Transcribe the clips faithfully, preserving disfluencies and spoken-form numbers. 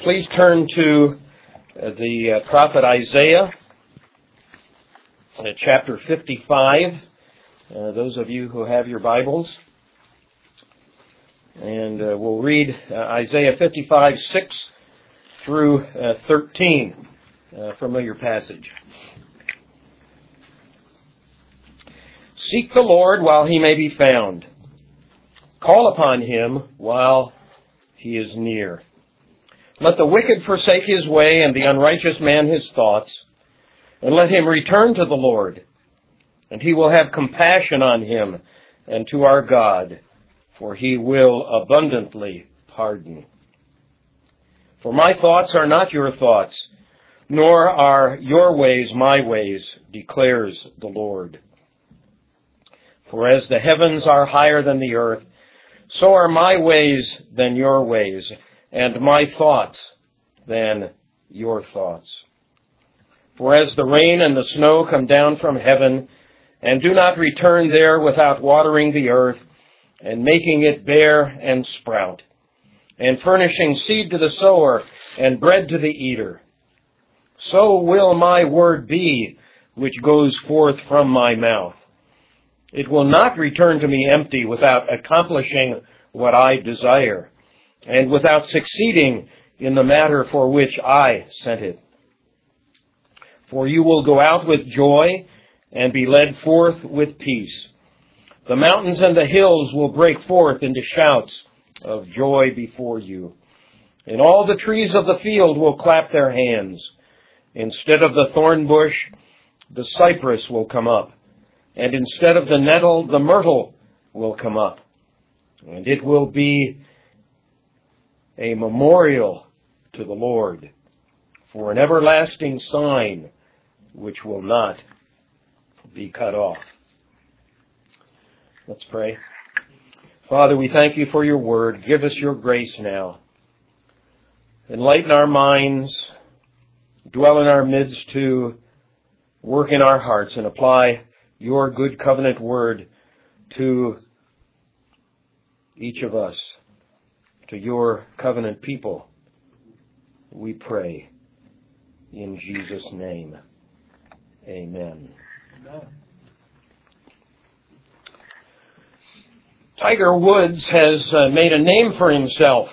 Please turn to uh, the uh, prophet Isaiah, uh, chapter fifty-five. Uh, those of you who have your Bibles. And uh, we'll read uh, Isaiah fifty-five, six through uh, thirteen. Uh, familiar passage. Seek the Lord while he may be found. Call upon him while he is near. Let the wicked forsake his way and the unrighteous man his thoughts, and let him return to the Lord, and he will have compassion on him and to our God, for he will abundantly pardon. For my thoughts are not your thoughts, nor are your ways my ways, declares the Lord. For as the heavens are higher than the earth, so are my ways than your ways, and my thoughts than your thoughts. For as the rain and the snow come down from heaven, and do not return there without watering the earth, and making it bear and sprout, and furnishing seed to the sower, and bread to the eater, so will my word be, which goes forth from my mouth. It will not return to me empty without accomplishing what I desire, and without succeeding in the matter for which I sent it. For you will go out with joy and be led forth with peace. The mountains and the hills will break forth into shouts of joy before you. And all the trees of the field will clap their hands. Instead of the thorn bush, the cypress will come up. And instead of the nettle, the myrtle will come up. And it will be a memorial to the Lord for an everlasting sign which will not be cut off. Let's pray. Father, we thank you for your word. Give us your grace now. Enlighten our minds. Dwell in our midst to work in our hearts and apply your good covenant word to each of us, to your covenant people. We pray in Jesus' name. Amen. Amen. Tiger Woods has uh, made a name for himself.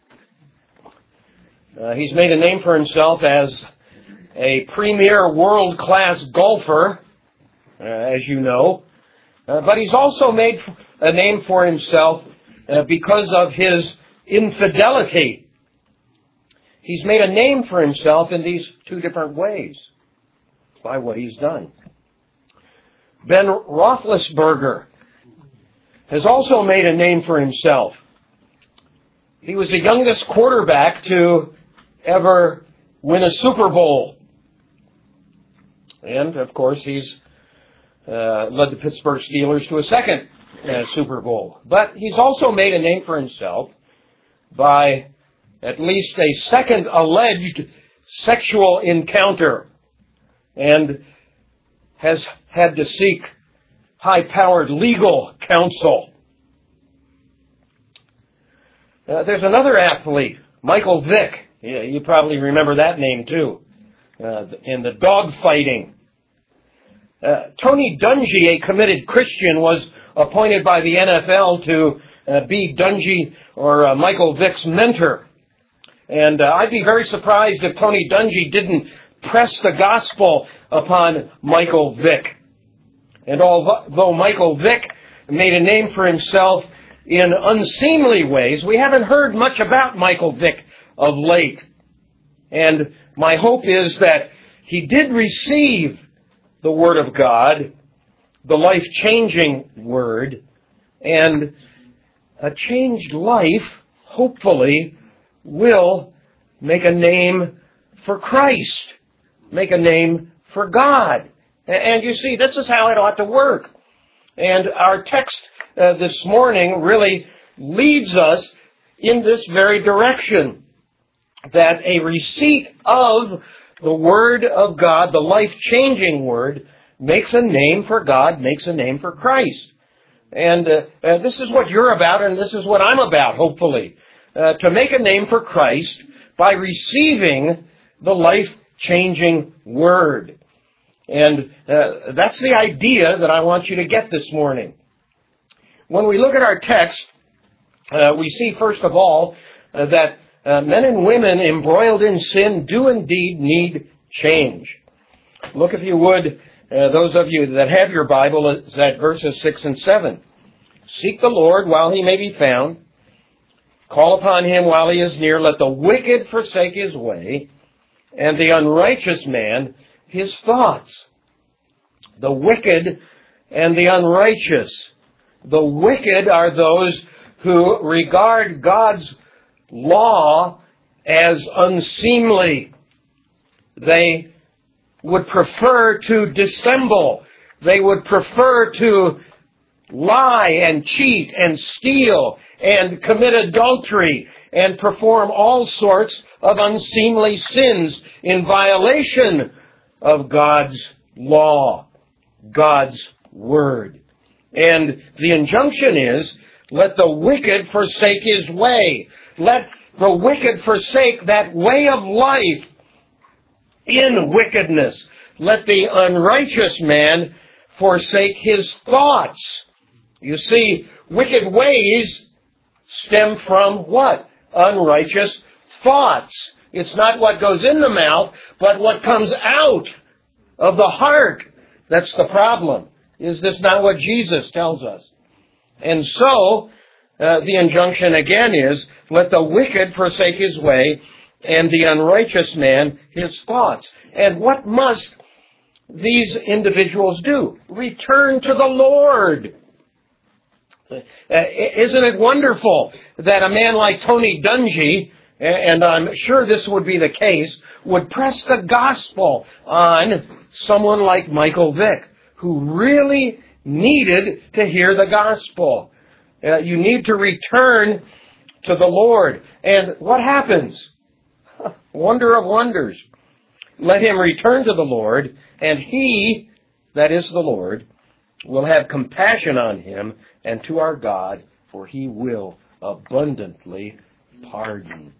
Uh, he's made a name for himself as a premier world-class golfer, uh, as you know. Uh, but he's also made a name for himself uh, because of his infidelity. He's made a name for himself in these two different ways by what he's done. Ben Roethlisberger has also made a name for himself. He was the youngest quarterback to ever win a Super Bowl. And, of course, he's uh, led the Pittsburgh Steelers to a second uh, Super Bowl. But he's also made a name for himself by at least a second alleged sexual encounter, and has had to seek high-powered legal counsel. Uh, there's another athlete, Michael Vick. Yeah, you probably remember that name too, uh, in the dog fighting. Uh, Tony Dungy, a committed Christian, was appointed by the N F L to uh, be Dungy or uh, Michael Vick's mentor. And uh, I'd be very surprised if Tony Dungy didn't press the gospel upon Michael Vick. And although Michael Vick made a name for himself in unseemly ways, we haven't heard much about Michael Vick of late. And my hope is that he did receive the Word of God, the life-changing Word, and a changed life, hopefully, will make a name for Christ, make a name for God. And you see, this is how it ought to work. And our text uh, this morning really leads us in this very direction, that a receipt of the Word of God, the life-changing Word, makes a name for God, makes a name for Christ. And uh, uh, this is what you're about, and this is what I'm about, hopefully. Uh, to make a name for Christ by receiving the life-changing Word. And uh, that's the idea that I want you to get this morning. When we look at our text, uh, we see, first of all, uh, that uh, men and women embroiled in sin do indeed need change. Look, if you would, uh, those of you that have your Bible, it's at verses six and seven. Seek the Lord while he may be found. Call upon him while he is near. Let the wicked forsake his way, and the unrighteous man his thoughts. The wicked and the unrighteous. The wicked are those who regard God's law as unseemly. They would prefer to dissemble. They would prefer to lie and cheat and steal and commit adultery and perform all sorts of unseemly sins in violation of God's law, God's Word. And the injunction is, let the wicked forsake his way. Let the wicked forsake that way of life in wickedness. Let the unrighteous man forsake his thoughts. You see, wicked ways stem from what? Unrighteous thoughts. It's not what goes in the mouth, but what comes out of the heart. That's the problem. Is this not what Jesus tells us? And so, uh, the injunction again is, let the wicked forsake his way, and the unrighteous man his thoughts. And what must these individuals do? Return to the Lord. Uh, isn't it wonderful that a man like Tony Dungy, and I'm sure this would be the case, would press the gospel on someone like Michael Vick, who really needed to hear the gospel. Uh, you need to return to the Lord. And what happens? Wonder of wonders. Let him return to the Lord, and he, that is the Lord, will have compassion on him and to our God, for he will abundantly pardon.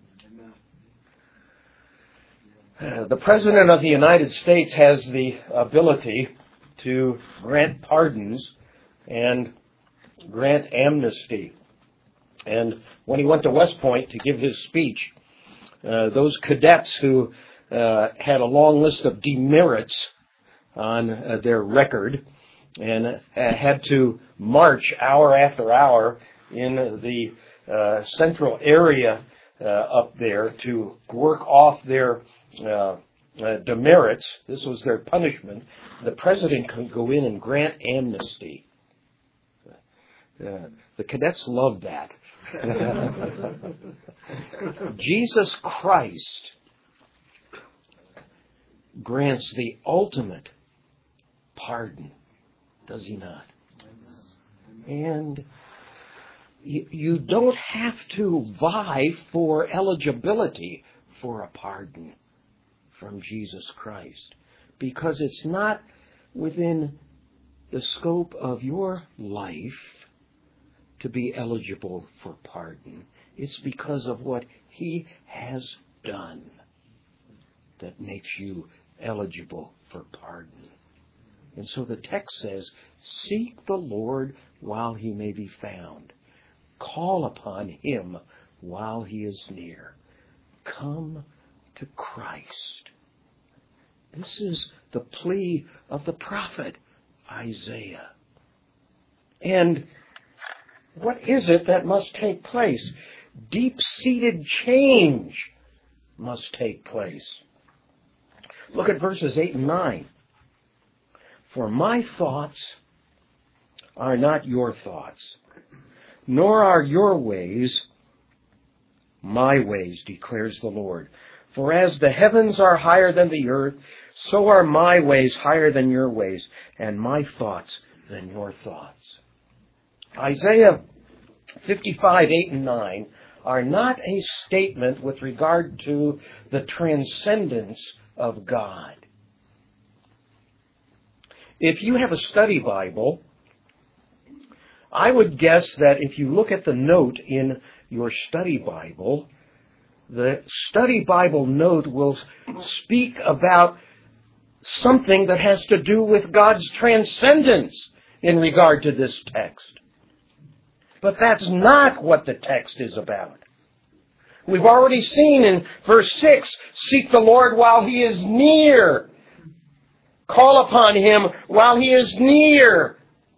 Uh, the President of the United States has the ability to grant pardons and grant amnesty. And when he went to West Point to give his speech, uh, those cadets who uh, had a long list of demerits on uh, their record and uh, had to march hour after hour in the uh, central area uh, up there to work off their uh, uh, demerits. This was their punishment. The president could go in and grant amnesty. Uh, the cadets loved that. Jesus Christ grants the ultimate pardon, does he not? And you, you don't have to vie for eligibility for a pardon from Jesus Christ, because it's not within the scope of your life to be eligible for pardon. It's because of what he has done that makes you eligible for pardon. And so the text says, seek the Lord while he may be found. Call upon him while he is near. Come to Christ. This is the plea of the prophet Isaiah. And what is it that must take place? Deep-seated change must take place. Look at verses eight and nine. For my thoughts are not your thoughts, nor are your ways my ways, declares the Lord. For as the heavens are higher than the earth, so are my ways higher than your ways, and my thoughts than your thoughts. Isaiah fifty-five, eight and nine are not a statement with regard to the transcendence of God. If you have a study Bible, I would guess that if you look at the note in your study Bible, the study Bible note will speak about something that has to do with God's transcendence in regard to this text. But that's not what the text is about. We've already seen in verse six, seek the Lord while He is near. Call upon Him while He is near.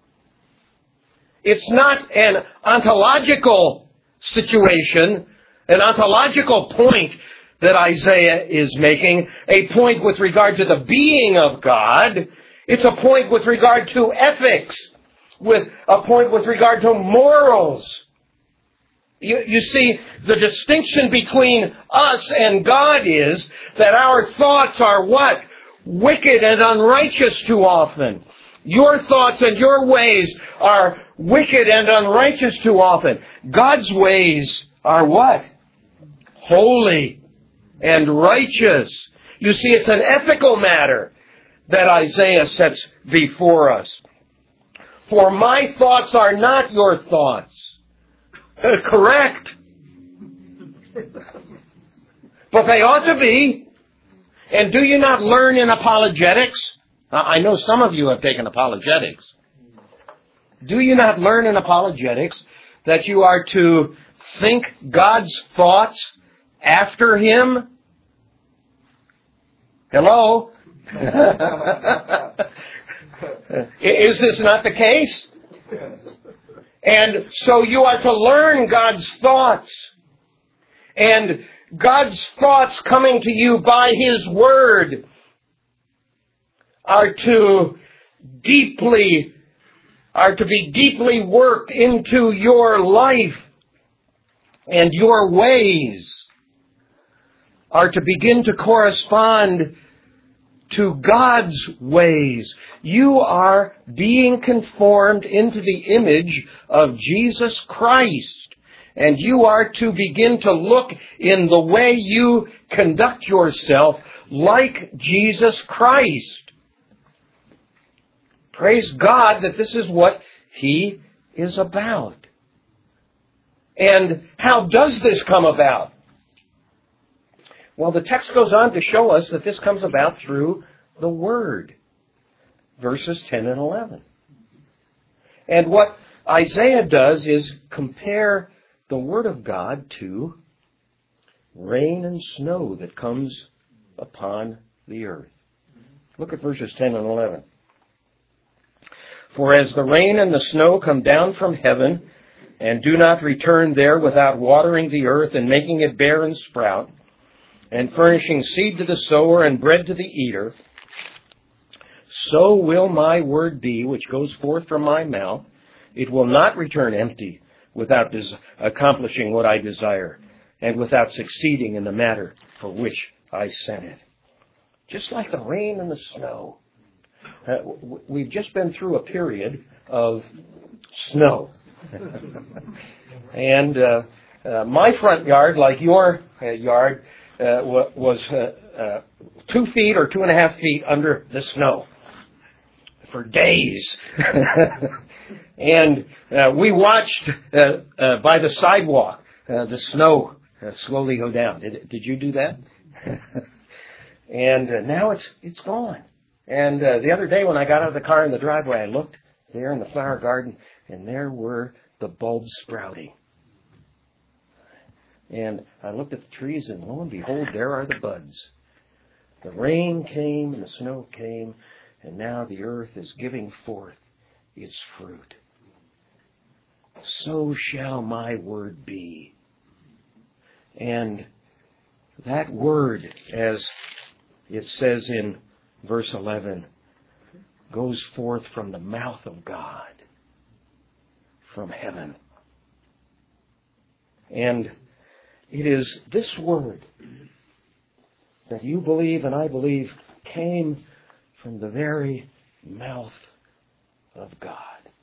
It's not an ontological situation, an ontological point that Isaiah is making, a point with regard to the being of God. It's a point with regard to ethics, with a point with regard to morals. You, you see, the distinction between us and God is that our thoughts are what? Wicked and unrighteous too often. Your thoughts and your ways are wicked and unrighteous too often. God's ways are what? Holy and righteous. You see, it's an ethical matter that Isaiah sets before us. For my thoughts are not your thoughts. Uh, correct. But they ought to be. And do you not learn in apologetics? I know some of you have taken apologetics. Do you not learn in apologetics that you are to think God's thoughts after Him? Hello? Is this not the case? And so you are to learn God's thoughts. And God's thoughts coming to you by His Word are to deeply, are to be deeply worked into your life, and your ways are to begin to correspond to God's ways. You are being conformed into the image of Jesus Christ. And you are to begin to look in the way you conduct yourself like Jesus Christ. Praise God that this is what He is about. And how does this come about? Well, the text goes on to show us that this comes about through the Word. Verses ten and eleven. And what Isaiah does is compare the Word of God to rain and snow that comes upon the earth. Look at verses ten and eleven. For as the rain and the snow come down from heaven, and do not return there without watering the earth and making it bear and sprout, and furnishing seed to the sower and bread to the eater, so will my word be which goes forth from my mouth. It will not return empty, without des- accomplishing what I desire, and without succeeding in the matter for which I sent it. Just like the rain and the snow. Uh, w- we've just been through a period of snow. and uh, uh, my front yard, like your uh, yard, uh, w- was uh, uh, two feet or two and a half feet under the snow for days. And uh, we watched uh, uh, by the sidewalk uh, the snow uh, slowly go down. Did, did you do that? And uh, now it's it's gone. And uh, the other day when I got out of the car in the driveway, I looked there in the flower garden, and there were the bulbs sprouting. And I looked at the trees, and lo and behold, there are the buds. The rain came and the snow came, and now the earth is giving forth its fruit. So shall my word be. And that word, as it says in verse eleven, goes forth from the mouth of God, from heaven. And it is this word that you believe and I believe came from the very mouth of God.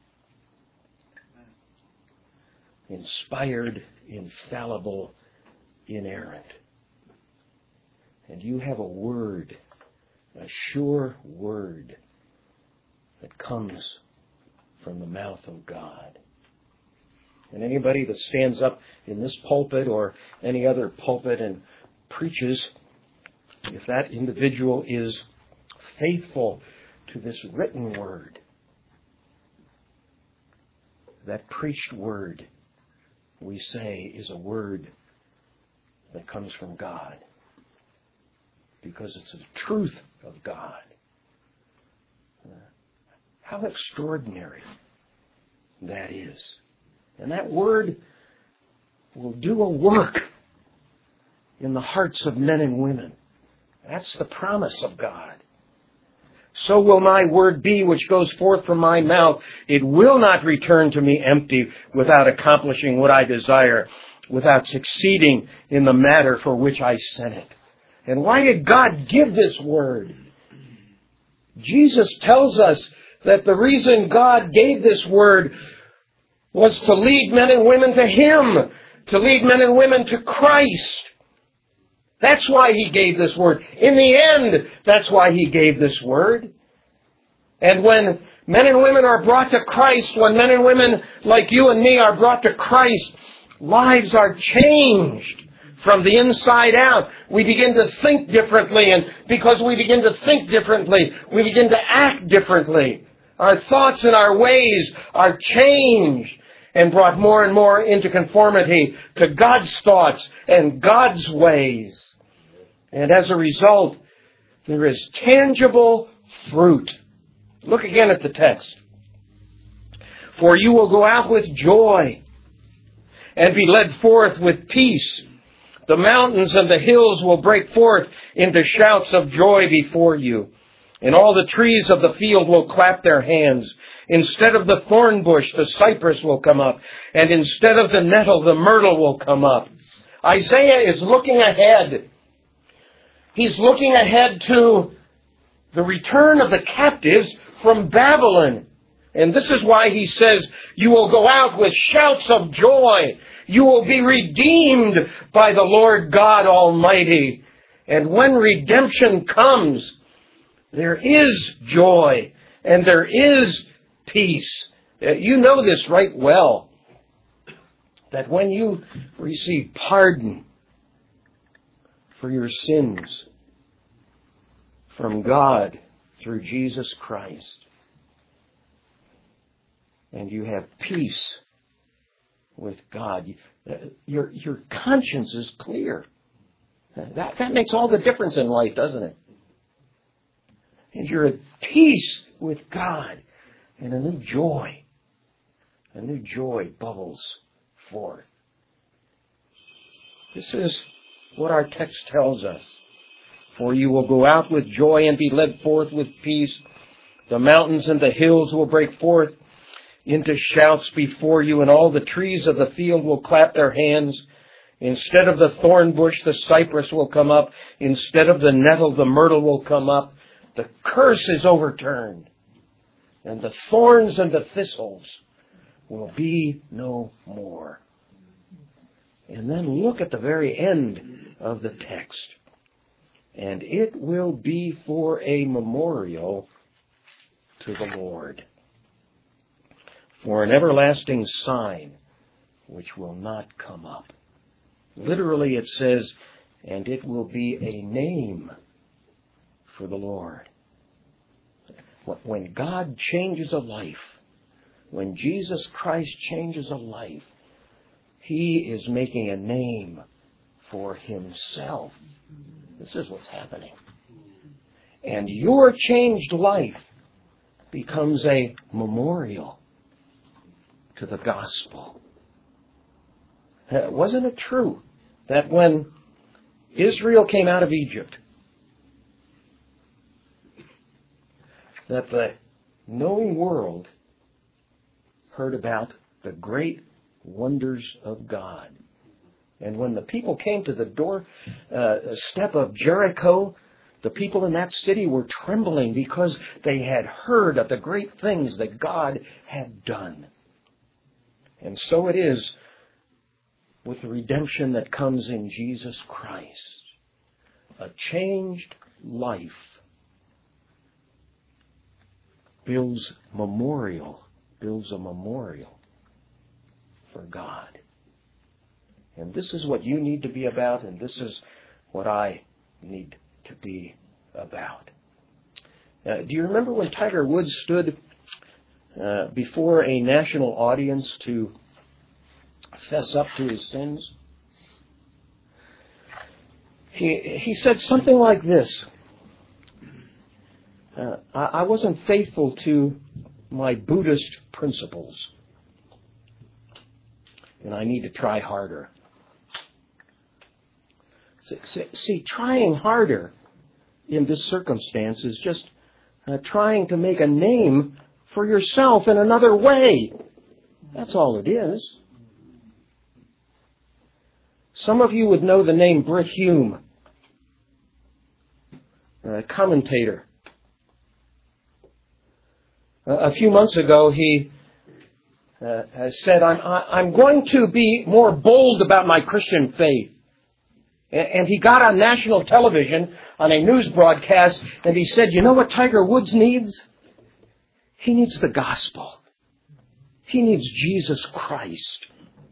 Inspired, infallible, inerrant. And you have a word, a sure word that comes from the mouth of God. And anybody that stands up in this pulpit or any other pulpit and preaches, if that individual is faithful to this written word, that preached word, we say, is a word that comes from God, because it's the truth of God. How extraordinary that is. And that word will do a work in the hearts of men and women. That's the promise of God. So will my word be which goes forth from my mouth. It will not return to me empty, without accomplishing what I desire, without succeeding in the matter for which I sent it. And why did God give this word? Jesus tells us that the reason God gave this word was to lead men and women to Him, to lead men and women to Christ. That's why He gave this word. In the end, that's why He gave this word. And when men and women are brought to Christ, when men and women like you and me are brought to Christ, lives are changed from the inside out. We begin to think differently, and because we begin to think differently, we begin to act differently. Our thoughts and our ways are changed and brought more and more into conformity to God's thoughts and God's ways. And as a result, there is tangible fruit. Look again at the text. For you will go out with joy and be led forth with peace. The mountains and the hills will break forth into shouts of joy before you. And all the trees of the field will clap their hands. Instead of the thorn bush, the cypress will come up. And instead of the nettle, the myrtle will come up. Isaiah is looking ahead. He's looking ahead to the return of the captives from Babylon. And this is why he says, you will go out with shouts of joy. You will be redeemed by the Lord God Almighty. And when redemption comes, there is joy and there is peace. You know this right well, that when you receive pardon for your sins from God through Jesus Christ, and you have peace with God, your, your conscience is clear. That, that makes all the difference in life, doesn't it? And you're at peace with God, and a new joy, a new joy bubbles forth. This is what our text tells us. For you will go out with joy and be led forth with peace. The mountains and the hills will break forth into shouts before you, and all the trees of the field will clap their hands. Instead of the thorn bush, the cypress will come up. Instead of the nettle, the myrtle will come up. The curse is overturned, and the thorns and the thistles will be no more. And then look at the very end of the text. And it will be for a memorial to the Lord, for an everlasting sign which will not come up. Literally it says, and it will be a name for the Lord. When God changes a life, when Jesus Christ changes a life, He is making a name for Himself. This is what's happening. And your changed life becomes a memorial to the gospel. Wasn't it true that when Israel came out of Egypt, that the known world heard about the great wonders of God? And when the people came to the door uh, step of Jericho, the people in that city were trembling because they had heard of the great things that God had done. And so it is with the redemption that comes in Jesus Christ. A changed life builds memorial, builds a memorial for God. And this is what you need to be about, and this is what I need to be about. Uh, do you remember when Tiger Woods stood uh, before a national audience to fess up to his sins? He, he said something like this. Uh, I, I wasn't faithful to my Buddhist principles, and I need to try harder. See, see trying harder in this circumstance is just uh, trying to make a name for yourself in another way. That's all it is. Some of you would know the name Brit Hume, a commentator. A few months ago, he uh, has said, I'm, I'm going to be more bold about my Christian faith. And he got on national television on a news broadcast, and he said, you know what Tiger Woods needs? He needs the gospel. He needs Jesus Christ.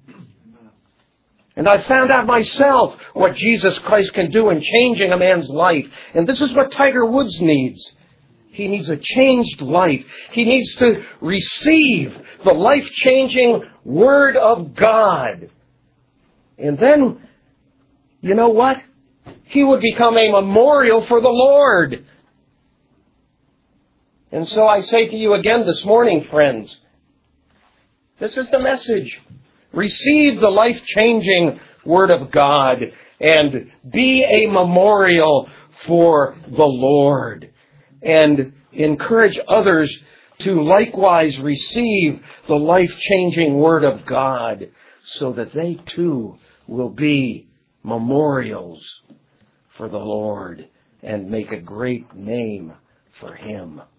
And I found out myself what Jesus Christ can do in changing a man's life. And this is what Tiger Woods needs. He needs a changed life. He needs to receive the life-changing Word of God. And then, you know what? He would become a memorial for the Lord. And so I say to you again this morning, friends, this is the message. Receive the life-changing Word of God and be a memorial for the Lord. And encourage others to likewise receive the life-changing Word of God so that they too will be memorials for the Lord and make a great name for Him.